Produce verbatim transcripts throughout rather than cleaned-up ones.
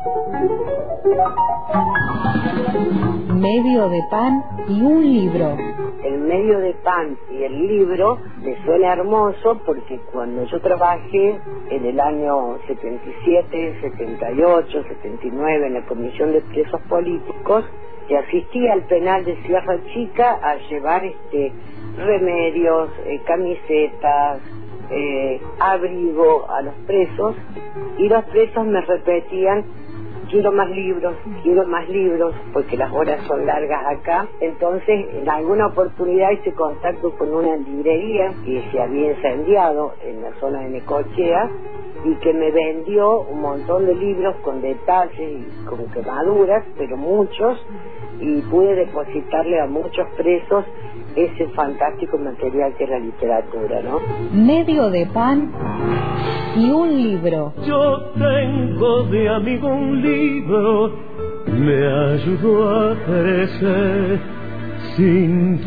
Medio de pan y un libro. El medio de pan y el libro me suena hermoso porque cuando yo trabajé en el año setenta y siete, setenta y ocho, setenta y nueve en la Comisión de Presos Políticos, que asistí al penal de Sierra Chica a llevar este remedios, eh, camisetas, eh, abrigo a los presos, y los presos me repetían: quiero más libros, quiero más libros, porque las horas son largas acá. Entonces, en alguna oportunidad hice contacto con una librería que se había incendiado en la zona de Necochea y que me vendió un montón de libros con detalles y con quemaduras, pero muchos, y pude depositarle a muchos presos ese fantástico material que es la literatura, ¿no? Medio de pan y un libro. Yo tengo de amigo un libro, me ayudó a crecer sin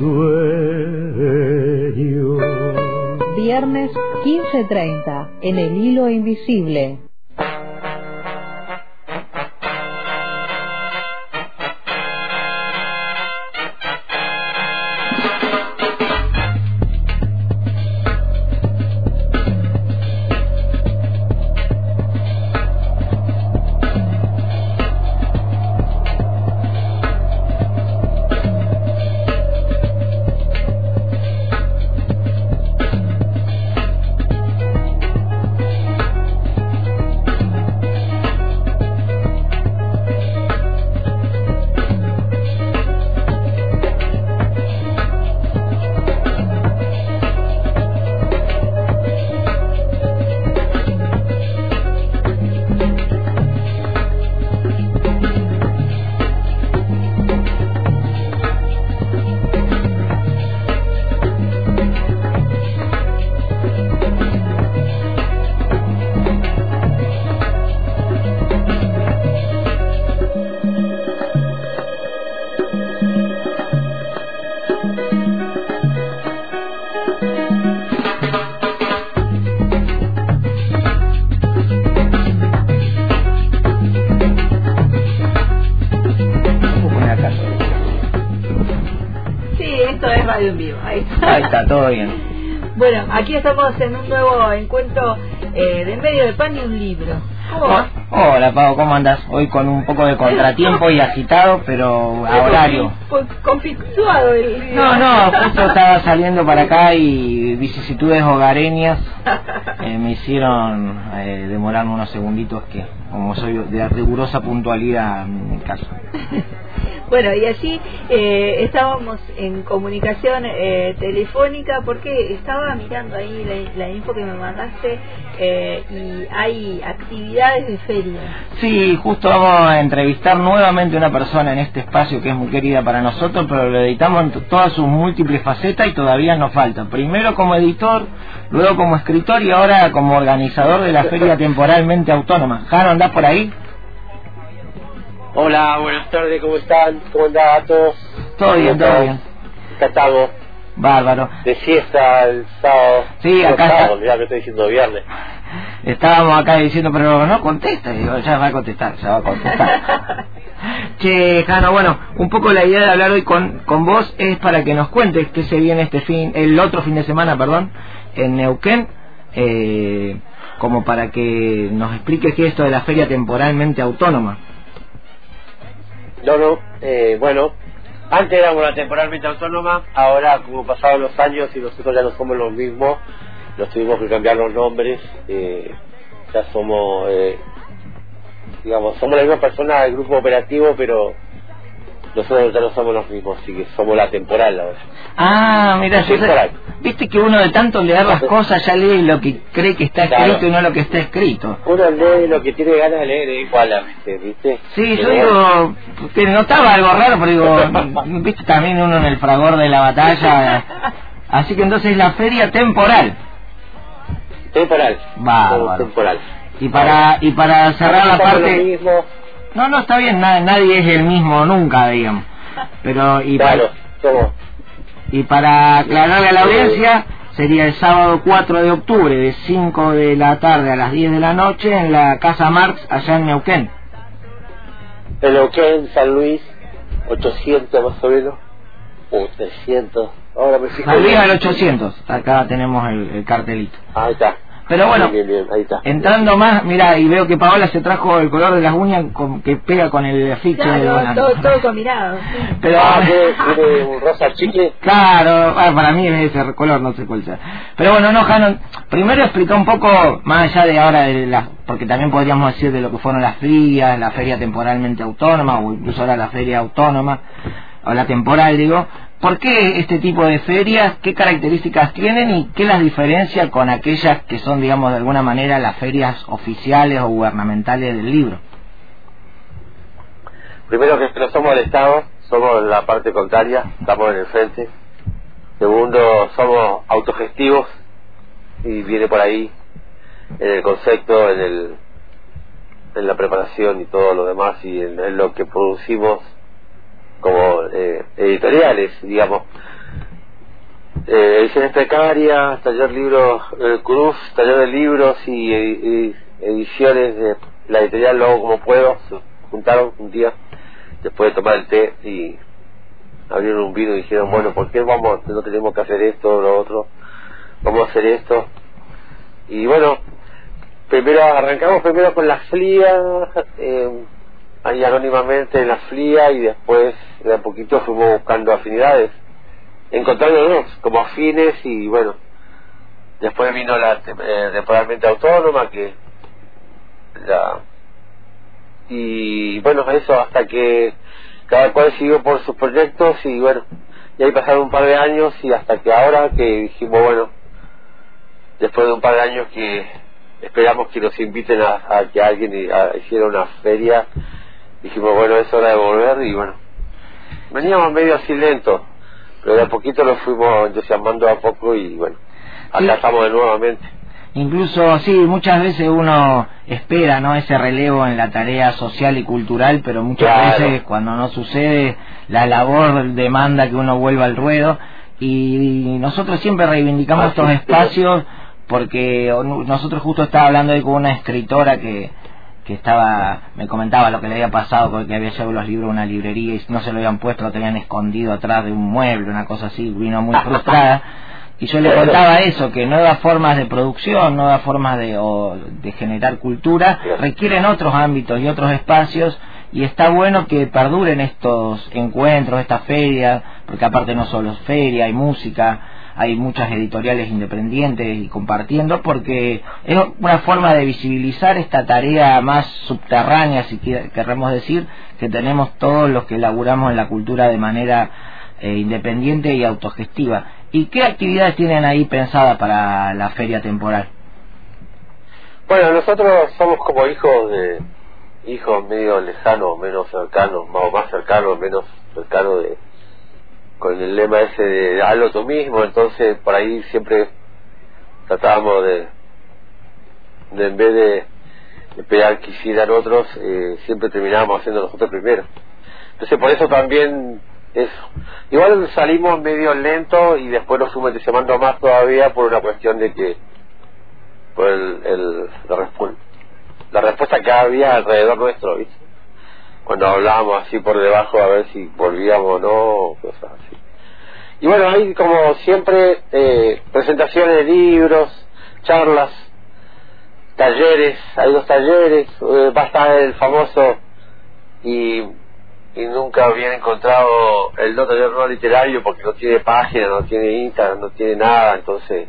dueño. Viernes quince treinta, en El Hilo Invisible. En vivo, ahí está. Ahí está, todo bien. Bueno, aquí estamos en un nuevo encuentro eh, de medio de pan y un libro. ¿Cómo va? Oh, hola, Pau, ¿cómo andás? Hoy con un poco de contratiempo y agitado, pero a horario. Pues conflictuado el día. No, no, justo estaba saliendo para acá y vicisitudes hogareñas eh, me hicieron eh, demorarme unos segunditos, que como soy de rigurosa puntualidad en mi caso. Bueno, y allí eh, estábamos en comunicación eh, telefónica porque estaba mirando ahí la, la info que me mandaste eh, y hay actividades de feria. Sí, justo vamos a entrevistar nuevamente a una persona en este espacio que es muy querida para nosotros, pero lo editamos en todas sus múltiples facetas y todavía nos falta. Primero como editor, luego como escritor y ahora como organizador de la Feria Temporalmente Autónoma. Jaro, ¿andás por ahí? Hola, buenas tardes, ¿cómo están? ¿Cómo andán todos? Todo bien, todo bien. Acá estamos. Bárbaro. De siesta el sábado. Sí, acá sábado, está. Mirá que estoy diciendo viernes. Estábamos acá diciendo, pero no contesta. Y digo, ya va a contestar, ya va a contestar. Che, Jano, bueno, un poco la idea de hablar hoy con, con vos es para que nos cuentes qué se viene este fin, el otro fin de semana, perdón, en Neuquén, eh, como para que nos expliques qué es esto de la Feria Temporalmente Autónoma. No, no, eh, bueno, antes éramos la temporalmente autónoma, ahora como pasaron los años y nosotros ya no somos los mismos, nos tuvimos que cambiar los nombres, eh, ya somos, eh, digamos, somos la misma persona del grupo operativo, pero nosotros ya no somos los mismos, así que somos la temporal ahora. Ah, mira, yo sé, viste que uno de tanto leer las cosas ya lee lo que cree que está escrito, claro, y no lo que está escrito. Uno lee lo que tiene ganas de leer, es igual a veces, ¿viste? Sí, yo digo, te notaba algo raro, pero digo, viste también uno en el fragor de la batalla. Así que entonces la feria temporal. Temporal. Va, temporal. Y para, y para cerrar la parte... No, no, está bien, na, nadie es el mismo nunca, digamos. Pero, y claro, para, somos. Y para aclararle a la audiencia, sería el sábado cuatro de octubre, de cinco de la tarde a las diez de la noche, en la Casa Marx, allá en Neuquén. En Neuquén, San Luis, ochocientos más o menos, o trescientos. Ahora me fijo. San Luis al ochocientos, acá tenemos el, el cartelito. Ahí está. Pero bueno, bien, bien, bien, ahí está. Entrando más, mira, y veo que Paola se trajo el color de las uñas con, que pega con el afiche. Claro, de todo, todo combinado. Sí. Pero, ah, ¿tiene un rosa chicle? Claro, ah, para mí es ese color, no sé cuál sea. Pero bueno, no, Hanon, primero explica un poco, más allá de ahora, de la, porque también podríamos decir de lo que fueron las ferias, la feria temporalmente autónoma, o incluso ahora la feria autónoma, o la temporal, digo. ¿Por qué este tipo de ferias? ¿Qué características tienen y qué las diferencia con aquellas que son, digamos, de alguna manera las ferias oficiales o gubernamentales del libro? Primero que no somos el Estado, somos la parte contraria, estamos en el frente. Segundo, somos autogestivos y viene por ahí en el concepto, en el en la preparación y todo lo demás y en, en lo que producimos como eh, editoriales, digamos, eh, ediciones precarias, taller libros, eh, Cruz, taller de libros y, y ediciones de la editorial Lo Hago Como Puedo, se juntaron un día después de tomar el té y abrieron un vino y dijeron, bueno, ¿por qué vamos, no tenemos que hacer esto o lo otro? Vamos a hacer esto. Y bueno, primero arrancamos primero con las flias, eh, ahí anónimamente en la flia y después de a poquito fuimos buscando afinidades, encontrándonos como afines y bueno, después vino la eh, temporalmente autónoma que la y bueno, eso hasta que cada cual siguió por sus proyectos y bueno, y ahí pasaron un par de años y hasta que ahora que dijimos bueno, después de un par de años que esperamos que nos inviten a, a que alguien a, hiciera una feria, dijimos bueno, es hora de volver y bueno, veníamos medio así lento, pero de a poquito lo fuimos entusiasmando a poco y bueno, acá sí. Estamos de nuevamente. Incluso, sí, muchas veces uno espera, ¿no?, ese relevo en la tarea social y cultural, pero muchas claro. veces cuando no sucede, la labor demanda que uno vuelva al ruedo y nosotros siempre reivindicamos ah, estos sí, espacios sí. Porque nosotros justo estaba hablando ahí con una escritora que que estaba, me comentaba lo que le había pasado, porque había llevado los libros a una librería y no se lo habían puesto, lo tenían escondido atrás de un mueble, una cosa así, vino muy frustrada. Y yo le contaba eso, que nuevas formas de producción, nuevas formas de, o, de generar cultura, requieren otros ámbitos y otros espacios, y está bueno que perduren estos encuentros, estas ferias, porque aparte no solo es feria, hay música, hay muchas editoriales independientes y compartiendo, porque es una forma de visibilizar esta tarea más subterránea, si queremos decir, que tenemos todos los que laburamos en la cultura de manera eh, independiente y autogestiva. ¿Y qué actividades tienen ahí pensadas para la feria temporal? Bueno, nosotros somos como hijos de hijos medio lejanos, menos cercanos, más, más cercanos, menos cercanos de con el lema ese de hazlo tú mismo, entonces por ahí siempre tratábamos de, de en vez de, de esperar que hicieran otros, eh, siempre terminábamos haciendo nosotros primero. Entonces por eso también es igual salimos medio lento y después nos fuimos entusiasmando más todavía por una cuestión de que por el, el la, respu la respuesta que había alrededor nuestro, ¿viste? Cuando hablábamos así por debajo a ver si volvíamos o no, cosas así. Y bueno, hay como siempre eh, presentaciones de libros, charlas, talleres, hay dos talleres, eh, va a estar el famoso y, y nunca habían encontrado el no taller no literario porque no tiene página, no tiene Instagram, no tiene nada, entonces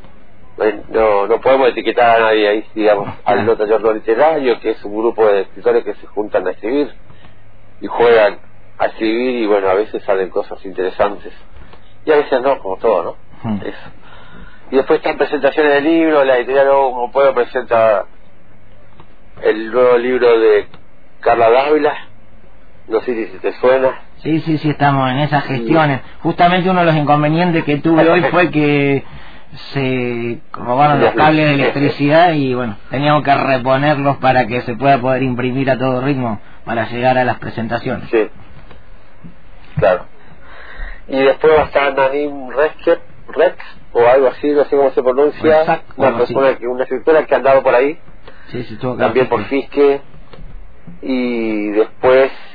no no podemos etiquetar a nadie ahí, digamos, al no taller no literario, que es un grupo de escritores que se juntan a escribir y juegan a escribir y bueno, a veces salen cosas interesantes y a veces no, como todo, ¿no? Hmm. Eso. Y después están presentaciones de libros, la editorial Lo Hago Como Puedo presenta el nuevo libro de Carla Dávila, no sé si te suena. Sí, sí, sí, estamos en esas gestiones. Sí. Justamente uno de los inconvenientes que tuve hoy fue que se robaron los cables de electricidad y bueno, teníamos que reponerlos para que se pueda poder imprimir a todo ritmo para llegar a las presentaciones. Sí, claro. Y después va a estar Nanim Rex, Rex o algo así, no sé cómo se pronuncia, exacto, una persona que, una escritora que ha andado por ahí, sí, sí, también por Fisque, y después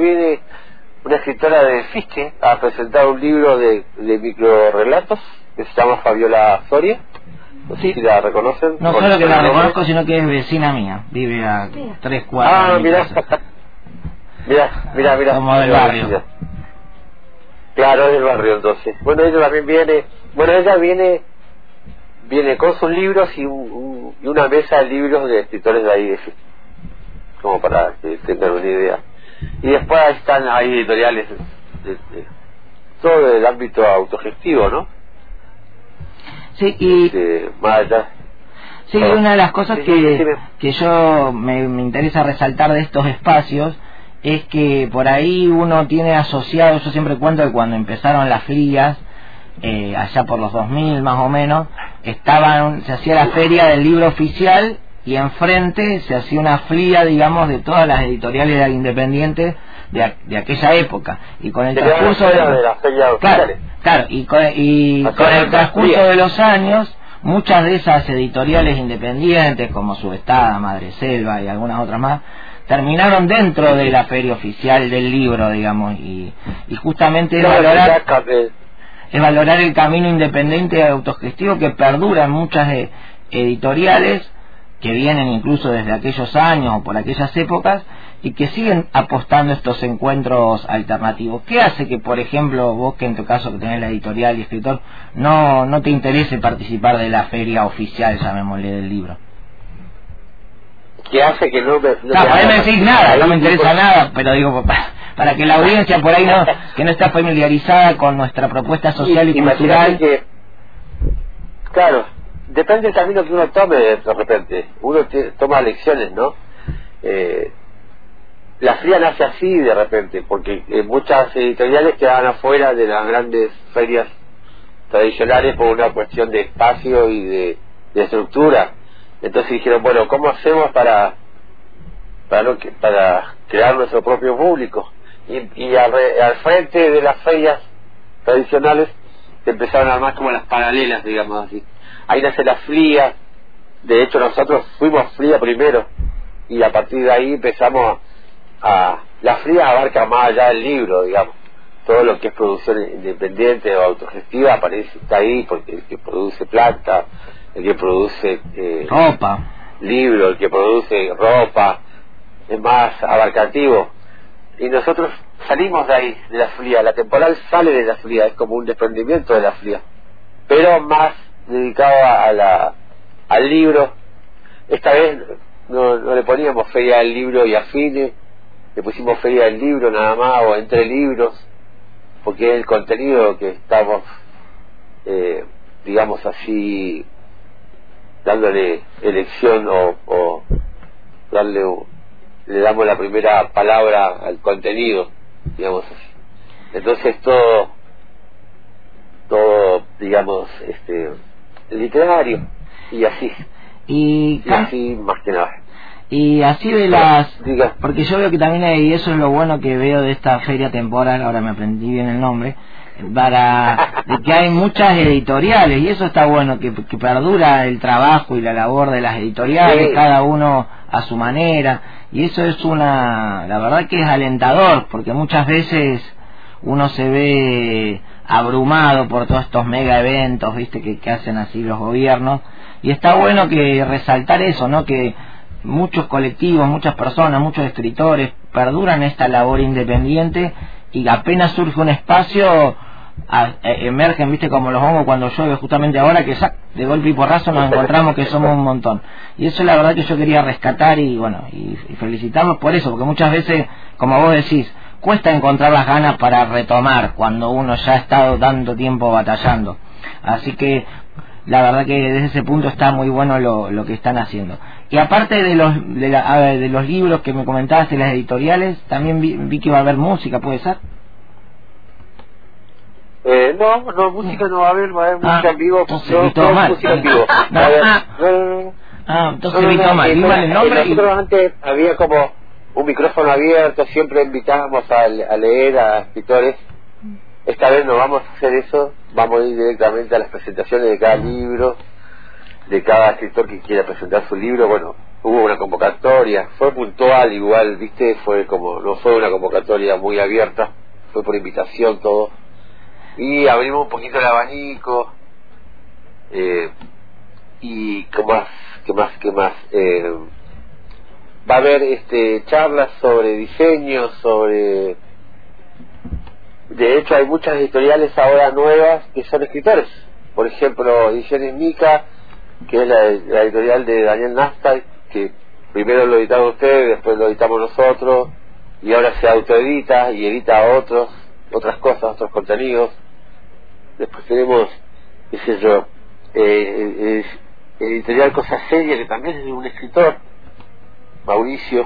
viene una escritora de Fichte a presentar un libro de, de microrelatos que se llama Fabiola Soria. No sé sí. si la reconocen. No solo que la reconozco, sino que es vecina mía. Vive a tres cuadras. Ah, de mi mirá. casa. mirá, mirá, mirá. Como del barrio. Mirá. Claro, es del barrio entonces. Bueno, ella también viene, bueno, ella viene viene con sus libros y, un, un, y una mesa de libros de escritores de ahí, de Fichte, como para que tengan una idea. Y después están ahí editoriales de, de, todo del ámbito autogestivo, ¿no? Sí, y Este, más allá. sí, Oh. una de las cosas Sí, sí, que, sí, sí. que yo me, me interesa resaltar de estos espacios es que por ahí uno tiene asociado, yo siempre cuento que cuando empezaron las frías, eh, allá por los dos mil más o menos, estaban, se hacía la feria del libro oficial y enfrente se hacía una fría, digamos, de todas las editoriales independientes de, de aquella época, y con el Sería transcurso la de, feria de las ferias claro, oficiales. claro, y con, y Acá con el en transcurso Fría. de los años, muchas de esas editoriales independientes como Subestada, Madreselva y algunas otras más terminaron dentro de la feria oficial del libro, digamos, y, y justamente es Claro, valorar ya cap- es valorar el camino independiente y autogestivo que perdura en muchas eh, editoriales que vienen incluso desde aquellos años o por aquellas épocas y que siguen apostando a estos encuentros alternativos. ¿Qué hace que, por ejemplo, vos, que en tu caso que tenés la editorial y escritor, no no te interese participar de la feria oficial, llamémosle, del libro? que hace que no me... No, No, me a mí no me haga- decís nada, no me interesa nada, pero digo, para, para que la audiencia por ahí no, que no está familiarizada con nuestra propuesta social y Imagínate cultural. que, claro, depende del camino que uno tome de repente. Uno te- toma lecciones, ¿no? Eh, la fría nace así de repente, porque eh, muchas editoriales quedaban afuera de las grandes ferias tradicionales por una cuestión de espacio y de, de estructura. Entonces dijeron, bueno, ¿cómo hacemos para para, no, que- para crear nuestro propio público? Y, y al, re- al frente de las ferias tradicionales se empezaron a armar como las paralelas, digamos así. Ahí nace la fría. De hecho, nosotros fuimos fría primero y a partir de ahí empezamos a... La fría abarca más allá del libro, digamos. Todo lo que es producción independiente o autogestiva aparece, está ahí, porque el que produce planta, el que produce eh, Ropa. libro, el que produce ropa, es más abarcativo. Y nosotros salimos de ahí, de la fría. La temporal sale de la fría, es como un desprendimiento de la fría, pero más dedicado a la al libro. Esta vez no, no le poníamos feria al libro y afines, le pusimos feria al libro nada más, o entre libros, porque es el contenido que estamos, eh, digamos así, dándole elección o, o darle un- le damos la primera palabra al contenido, digamos así. Entonces todo todo digamos este literario y así Y, y así más que nada. y así de las... Diga. Porque yo veo que también hay, y eso es lo bueno que veo de esta feria temporal, ahora me aprendí bien el nombre, para de que hay muchas editoriales, y eso está bueno, que, que perdura el trabajo y la labor de las editoriales, Sí. cada uno a su manera, y eso es una... la verdad que es alentador, porque muchas veces uno se ve abrumado por todos estos mega eventos, viste, que, que hacen así los gobiernos, y está bueno que resaltar eso, ¿no? Que muchos colectivos, muchas personas, muchos escritores perduran esta labor independiente y apenas surge un espacio a, e- emergen, viste, como los hongos cuando llueve, justamente ahora que ¡sac! De golpe y porrazo nos encontramos que somos un montón, y eso es la verdad que yo quería rescatar y bueno, y, y felicitarlos por eso, porque muchas veces, como vos decís, cuesta encontrar las ganas para retomar cuando uno ya ha estado tanto tiempo batallando, así que la verdad que desde ese punto está muy bueno lo, lo que están haciendo. Y aparte de los de, la, a ver, de los libros que me comentaste, las editoriales, también vi, vi que va a haber música, ¿puede ser? Eh, no, no, música no va a haber, va a haber Ah, música en vivo. entonces No, vi todo no, mal. música en vivo. No, Va a haber- ah. no, no, no. Ah, entonces No, vi no, todo no, mal, eh, vi mal el eh, nombre y... nosotros antes había como un micrófono abierto, siempre invitábamos a, a leer a escritores. Esta vez no vamos a hacer eso, vamos a ir directamente a las presentaciones de cada libro, de cada escritor que quiera presentar su libro. Bueno, hubo una convocatoria, fue puntual igual, viste, fue como, no fue una convocatoria muy abierta, fue por invitación todo, y abrimos un poquito el abanico, eh, y qué más, qué más, qué más, eh, va a haber este charlas sobre diseño, sobre, de hecho hay muchas editoriales ahora nuevas que son escritores, por ejemplo Ediciones Mica, que es la, la editorial de Daniel Nastai, que primero lo editaron ustedes, después lo editamos nosotros, y ahora se autoedita y edita otros, otras cosas, otros contenidos. Después tenemos, qué sé yo, eh, eh, editorial Cosa Seria, que también es de un escritor, Mauricio.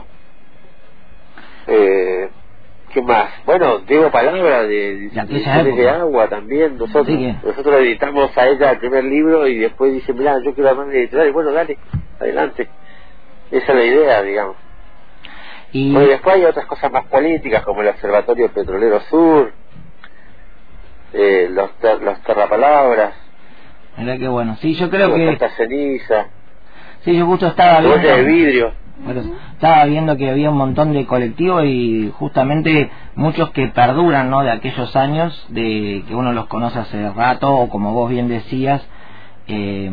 Eh, ¿Qué más? Bueno, Diego Palabra de Ediciones de Agua también. Nosotros sí, nosotros editamos a ella el primer libro y después dice, mirá, yo quiero armar una editorial. Y bueno, dale, adelante. Esa es la idea, digamos. Y bueno, después hay otras cosas más políticas, como el Observatorio Petrolero Sur, eh, los, ter los Terrapalabras. Mira qué bueno. Sí, yo creo que... Santa Ceniza. Sí, yo justo estaba viendo... de vidrio. Bueno, estaba viendo que había un montón de colectivos y justamente muchos que perduran, ¿no?, de aquellos años, de que uno los conoce hace rato, o como vos bien decías... Eh,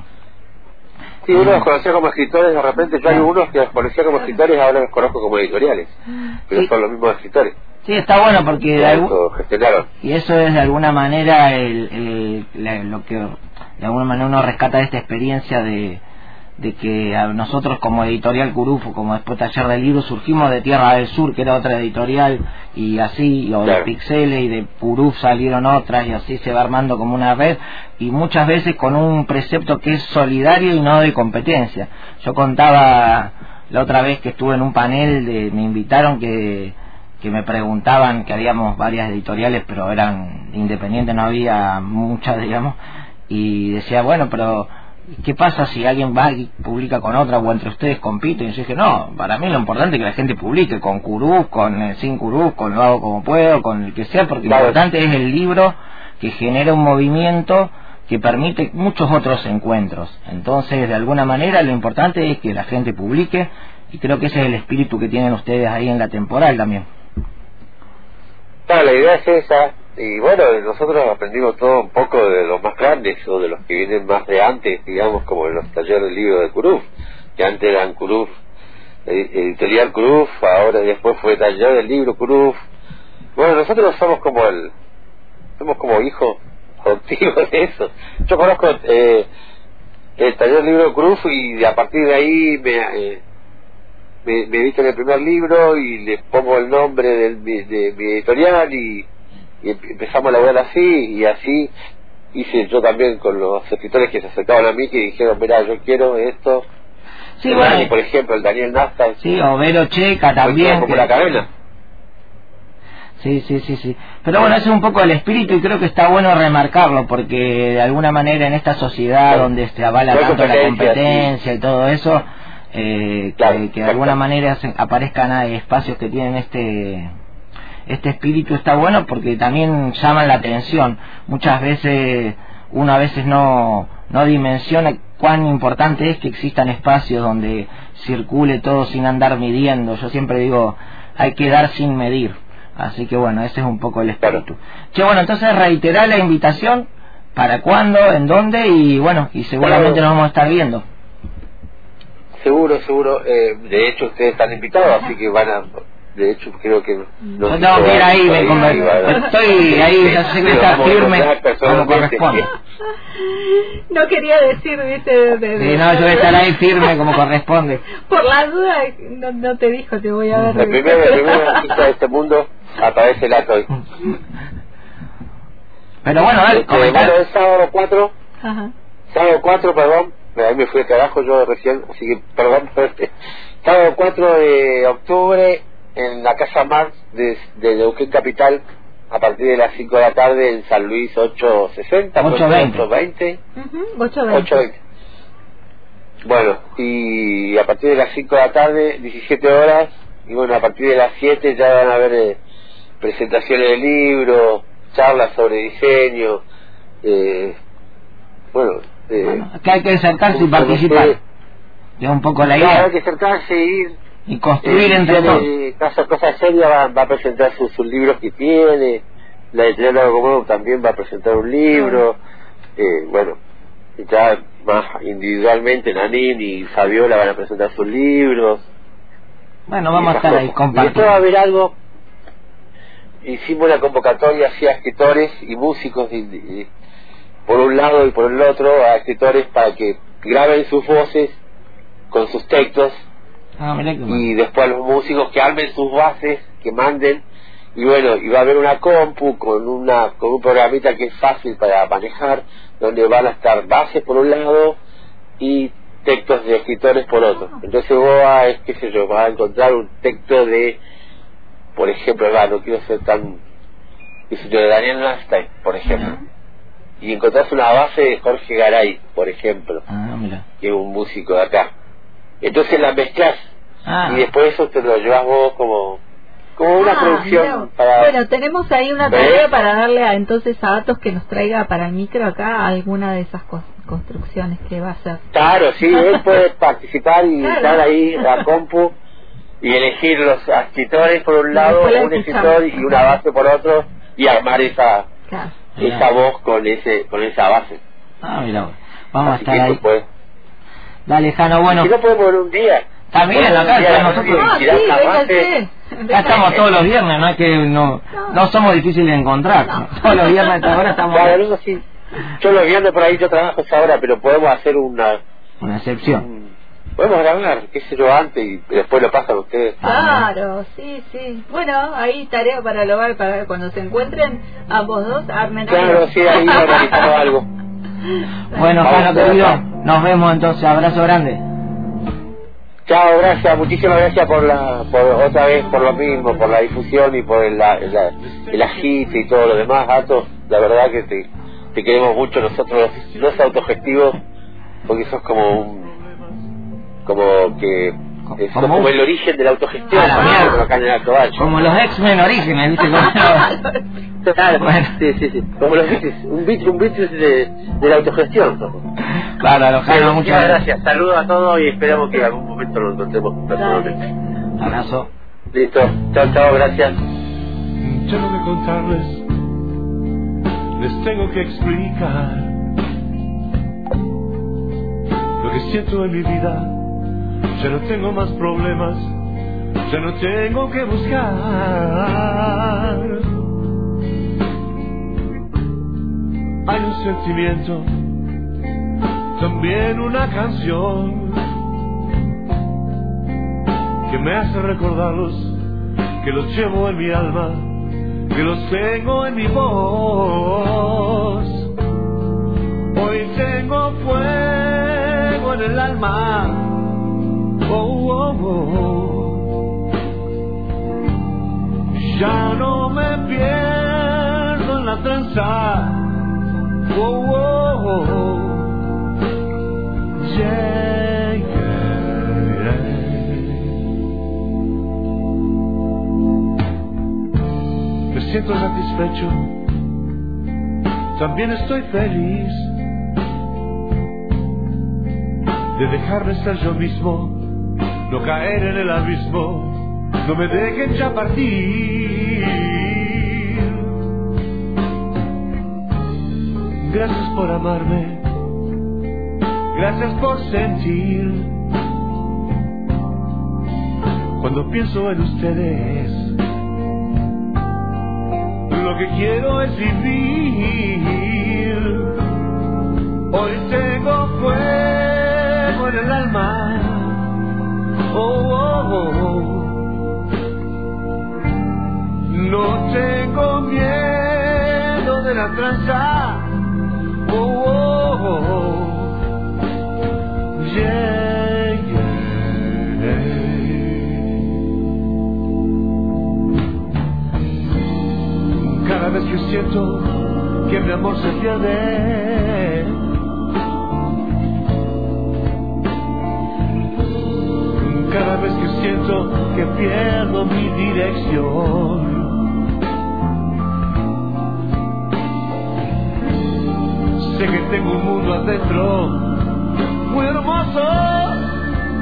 Sí, uno los conocía como escritores, de repente yo hay unos que los conocía como escritores, ahora los conozco como editoriales, pero sí, son los mismos escritores. Sí, está bueno porque de algún... gestionaron. Y eso es de alguna manera el, el, la, lo que de alguna manera uno rescata de esta experiencia de, de que a nosotros como editorial Curuf, o como después Taller del Libro, surgimos de Tierra del Sur, que era otra editorial, y así, o claro, de Pixeles, y de Curuf salieron otras, y así se va armando como una red, y muchas veces con un precepto que es solidario y no de competencia. Yo contaba la otra vez que estuve en un panel, de, me invitaron que, que me preguntaban, que habíamos varias editoriales, pero eran independientes, no había muchas, digamos, y decía, bueno, pero ¿qué pasa si alguien va y publica con otra, o entre ustedes compiten? Y yo dije, no, para mí lo importante es que la gente publique, con Curuf, con eh, sin Curuf, con Lo Hago Como Puedo, con el que sea, porque lo importante es el libro que genera un movimiento que permite muchos otros encuentros. Entonces, de alguna manera, lo importante es que la gente publique, y creo que ese es el espíritu que tienen ustedes ahí en la temporal también. Claro, la idea es esa, y bueno, nosotros aprendimos todo un poco de los más grandes, o de los que vienen más de antes, digamos, como en los talleres del libro de Curuf, que antes eran Curuf, editorial Curuf, ahora después fue taller del libro Curuf. Bueno, nosotros somos como el, somos como hijos adoptivos de eso. Yo conozco eh, el taller del libro Curuf, y a partir de ahí me... Eh, me, me editan el primer libro y le pongo el nombre de, de, de mi editorial, y, y empezamos a elaborar así, y así hice yo también con los escritores que se acercaban a mí, que dijeron, mira, yo quiero esto. Sí, bueno, Dani, por ejemplo, el Daniel Nastai. Sí, o Vero Checa también. Como que... la cadena. Sí, sí, sí, sí. Pero bueno, ese es un poco el espíritu, y creo que está bueno remarcarlo, porque de alguna manera en esta sociedad, sí, donde se avala no tanto la competencia, sí, y todo eso, eh, claro, que, que de alguna manera se, aparezcan a espacios que tienen este este espíritu, está bueno, porque también llaman la atención. Muchas veces uno a veces no no dimensiona cuán importante es que existan espacios donde circule todo sin andar midiendo. Yo siempre digo, hay que dar sin medir. Así que bueno, ese es un poco el espíritu. Claro. Che, bueno, entonces reiterar la invitación, para cuándo, en dónde, y bueno, y seguramente claro, nos vamos a estar viendo. Seguro, seguro. Eh, de hecho, ustedes están invitados, así que van a... De hecho, creo que... No, yo tengo que ir ahí, me conver... estoy ahí, ya sé que está firme como corresponde. No quería decir, viste... De, de, sí, no, yo voy a estar ahí firme como corresponde. Por la duda, no, no te dijo, te voy a ver... La primera, la primera noticia de este mundo aparece el acto hoy. Pero bueno, dale, este, bueno, es sábado cuatro. Ajá. Sábado cuatro, perdón. Ahí me fui al carajo yo recién, así que perdón. Sábado cuatro de octubre, en la Casa Marx de, de Neuquén Capital, a partir de las cinco de la tarde, en San Luis ocho sesenta, ocho veinte. Uh-huh, ocho veinte. Bueno, y a partir de las cinco de la tarde, diecisiete horas, y bueno, a partir de las siete ya van a haber eh, presentaciones de libros, charlas sobre diseño, eh, bueno... Eh, bueno, que hay que acercarse y participar. de un poco la Claro, idea. hay que tratar de seguir. Y construir eh, entre todos. tiene, Casa Cosa Seria va, va a presentar sus, sus libros que tiene, la editorial Lago Común también va a presentar un libro, eh, bueno, ya más individualmente Nanín y Fabiola van a presentar sus libros. Bueno, vamos a estar ahí Y después va a compartiendo. haber algo. Hicimos una convocatoria hacia escritores y músicos, y, y, por un lado y por el otro, a escritores para que graben sus voces con sus textos, Ah, mirá que y después a los músicos que armen sus bases, que manden, y bueno, y va a haber una compu con una con un programita que es fácil para manejar, donde van a estar bases por un lado y textos de escritores por otro. Entonces vos vas, qué sé yo, vas a encontrar un texto de, por ejemplo, ah, no quiero ser tan, qué sé yo, de Daniel Nastain, por ejemplo, y encontrás una base de Jorge Garay, por ejemplo, Ah, mira. que es un músico de acá. Entonces la mezclas, Ah, y después eso te lo llevas vos como como una Ah, producción mirá. para... Bueno, tenemos ahí una ¿Eh? tarea para darle a, entonces a Atos que nos traiga para el micro acá alguna de esas cos- construcciones que va a hacer. Claro, sí, él puede participar y Claro. estar ahí a la compu y elegir los escritores por un Y lado, después la un escuchamos. escritor y una base por otro, y armar esa Claro. esa voz con ese con esa base. ah, mira. Vamos a Así estar que ahí. eso puede. Dale, Jano, bueno. Si no podemos en un día. También podemos acá un día estamos nosotros nosotros. Ah, sí, tirar la véngase. base. Ya estamos todos los viernes, no es que no, no somos difíciles de encontrar. No. Todos los viernes a esta hora estamos. Claro, no, sí. Yo los viernes por ahí yo trabajo esa hora, pero podemos hacer una Una excepción. un- podemos grabar, qué sé yo, antes y después lo pasan ustedes. Claro, sí, sí. Bueno, ahí tarea para lograr, para cuando se encuentren ambos dos, armen Claro, algo. sí, ahí organizamos algo. Bueno, Vamos Jano, a querido, trabajar. nos vemos entonces. Abrazo grande. Chao, gracias, muchísimas gracias por la, por otra vez por lo mismo, por la difusión y por el, la- la- el agite y todo lo demás, Atos. La verdad que te, te queremos mucho nosotros, los autogestivos, porque sos como un, como que, es Como como un- el origen de la autogestión, A la por mierda. ejemplo, acá en el Alto Valle. Como los X-Men Orígenes, ¿viste? Claro, Bueno. sí, sí, sí. Como los Beatles, un Beatles, un Beatles de, de la autogestión. somos. Claro, Jano, muchas gracias. Saludos a todos y esperamos que en algún momento nos encontremos personalmente. Abrazo. Listo. Chao, chao, gracias. Tengo que contarles, les tengo que explicar lo que siento en mi vida. Ya no tengo más problemas, ya no tengo que buscar. Hay un sentimiento, también una canción que me hace recordarlos, que los llevo en mi alma, que los tengo en mi voz. Hoy tengo fuego en el alma, oh, oh, oh. Ya no me pierdo en la tranza, oh, oh, oh. Yeah, yeah, yeah. Me siento satisfecho, también estoy feliz de dejarme ser yo mismo, no caer en el abismo, no me dejen ya partir. Gracias por amarme, gracias por sentir. Cuando pienso en ustedes, lo que quiero es vivir. Hoy tengo fuego en el alma, oh, oh, oh. No tengo miedo de la tranza, oh, oh, oh. Yeah, yeah. Cada vez que siento que mi amor se pierde, cada vez que siento que pierdo mi dirección, sé que tengo un mundo adentro muy hermoso,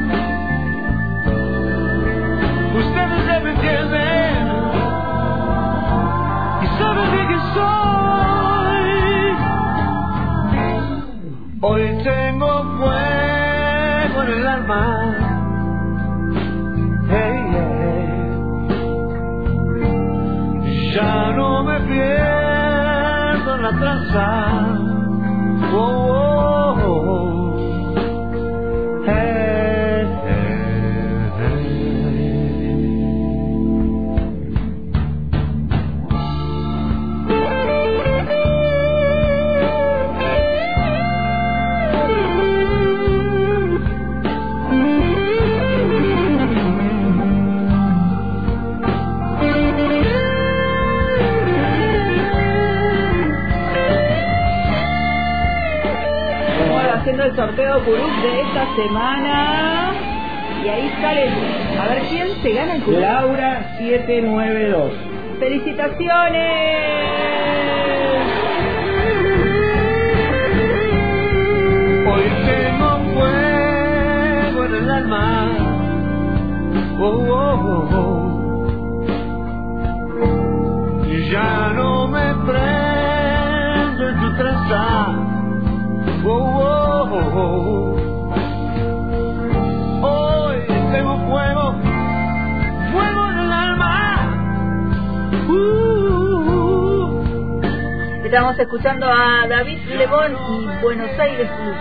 tranza. Oh, oh, oh. Hey, hey, hey. Haciendo el sorteo Curuf de esta semana y ahí sale, a ver quién se gana el Curuf. Laura siete nueve dos. ¡Felicitaciones! Hoy tengo fuego en el alma. Oh, oh, oh, oh. Y ya no me prendo en tu tranza. Oh, oh, oh, oh. Hoy tengo fuego, fuego en el alma. Uh, uh, uh. Estamos escuchando a David Lebón y Buenos Aires Blues.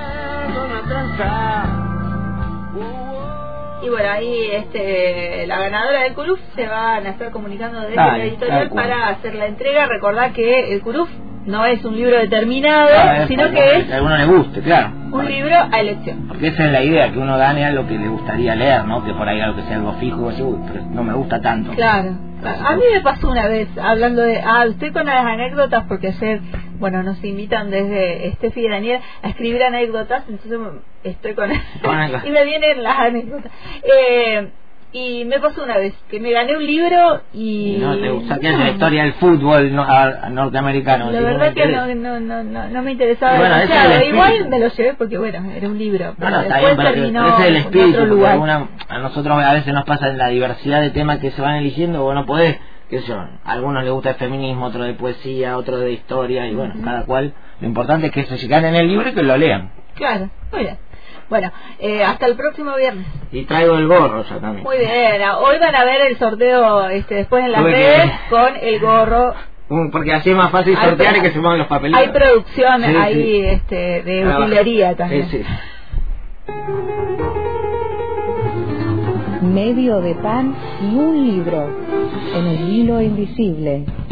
Y bueno, ahí este, la ganadora del Curuf se van a estar comunicando desde Dale, la editorial dale, para hacer la entrega. Recordad que el Curuf no es un libro determinado, Ah, sino para que es a alguno le guste, claro. un Para- libro a elección. Porque esa es la idea, que uno gane algo que le gustaría leer, ¿no? Que por ahí algo que sea algo fijo, así, uy, pero no me gusta tanto. Claro. A mí me pasó una vez, hablando de... Ah, estoy con las anécdotas porque ayer, bueno, nos invitan desde Estefi y Daniel a escribir anécdotas, entonces estoy con... y me vienen las anécdotas. Eh... Y me pasó una vez que me gané un libro y... Y no te gusta, que es la historia del fútbol no, a- norteamericano. La si no verdad me que interesa. no, no, no, no, no me interesaba Bueno, ese es demasiado. el espíritu. Igual me lo llevé porque, bueno, era un libro. No, Pero no, está después bien, pero terminó ese es el en espíritu, otro porque lugar. alguna- a nosotros a veces nos pasa en la diversidad de temas que se van eligiendo, vos no podés, qué sé yo, a algunos les gusta el feminismo, otros de poesía, otros de historia, y bueno, Ujú. cada cual, lo importante es que se ganen el libro y que lo lean. Claro, muy bien. Bueno, eh, hasta el próximo viernes. Y traigo el gorro ya también. Muy bien, hoy van a ver el sorteo este, después en las Tuve que- redes con el gorro. Mm, Porque así es más fácil Hay- sortear y que se muevan los papelitos. Hay producción Sí, ahí sí. Este, de Trabaja. utilería también. Sí, sí. Medio de pan y un libro en el hilo invisible.